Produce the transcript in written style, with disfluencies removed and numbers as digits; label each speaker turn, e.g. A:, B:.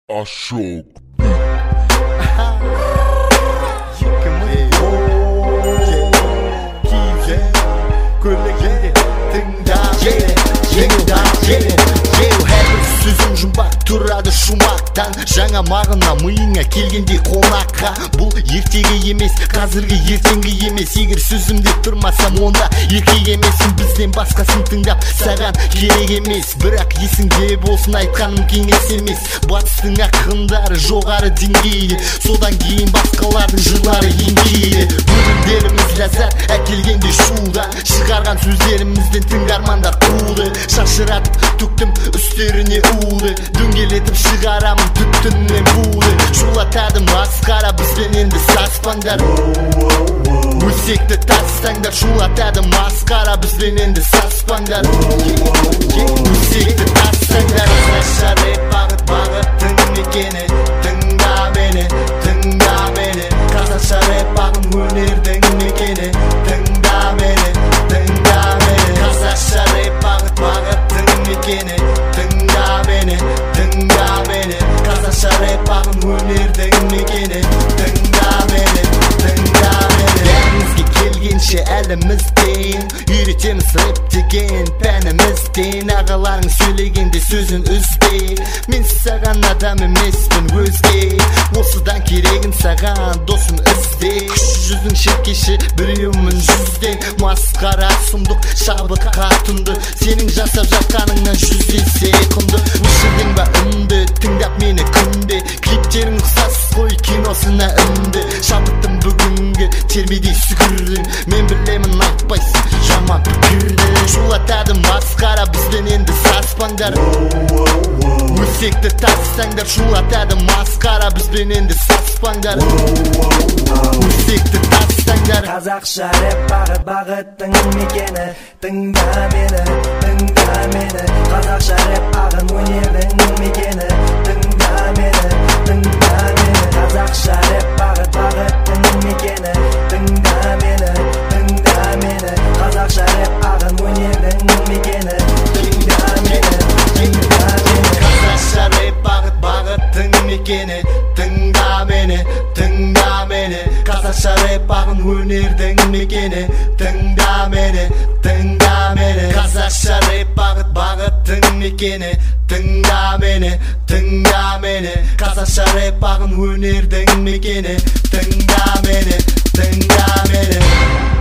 A: Ашок.
B: Сөзің жұмбақ тұрады шумақтан, жаңа мағына миыңа келгенде қонаққа. Бұл ертегі емес, қазіргі ертеңгі емес. Егер сөзімде тұрмасам, онда еркек емессің. Бізден басқасын тыңдап саған керек емес. Бірақ есіңде болсын, айтқаным кеңес емес. Батыстың ақындары жоғары деңгейде, содан кейін басқалардың жырлары еңгейде. Өлімдеріміз ләззат әкелгенде шуда, шығарған сөздерімізден тыңдармандар қуды. Шашыратып төктім үстеріне уды, дөңгелетіп шығарамын түттіннен буды. Шулатады масқара бізбен енді саспаңдар. Өсекті тастаңдар, шулатады масқара бізбен енді саспаңдар. Өсекті тастаңдар. Қазақша рэп бағыттың мекені, тыңда мені, тыңда мені. Қазақша рэп өнердің мекені, тыңда мені, тыңда мені. Қазақша рэп бағыттың мекені, тыңда мені, тыңда мені. Қазақша рэп өнердің мекені, тыңда мені, тыңда мені. Бәрімізге келгенше әлімізден үйретеміз рэп деген пәнімізден. Ағаларың сөйлегенде сөзін үзбе, мен саған адам емеспін өзге. Осыдан керегін саған досын ізде. Күші жүздің шеркеші біреумін жүзден. Масқара сұмдық шабытқа тұнды, сенің жасап жатқаныңнан 100 есе құнды. Өшірдің ба үнді, тыңдап мені күнде. Клиптерің ұқсас қой киносына үнді. Шабыттым бүгінгі термедей сүгірдің, мен білемін айтпайсың жаман пікірді. Шулатады масқара бізбен енді саспаңдар. Өсекті тастаңдар, шулатады масқара бізбен енді саспаңдар. Өсекті тастаңдар.
C: Қазақша рэп бағыттың мекені, тыңда мені, тыңда мені. Қазақша рэп өнердің мекені, тыңда мені, тыңда мені. Қазақша рэп бағыттың мекені, тыңда мені, тыңда мені. Қазақша рэп өнердің мекені, тыңда мені, тыңда мені.
B: Қазақша рэп бағыттың мекені, тыңда мені, тыңда мені. Қазақша рэп өнердің мекені, тыңда мені, тыңда мені. Қазақша рэп бағыттың мекені, тыңда мені, тыңда мені. Қазақша рэп өнердің мекені, тыңда мені, тыңда мені.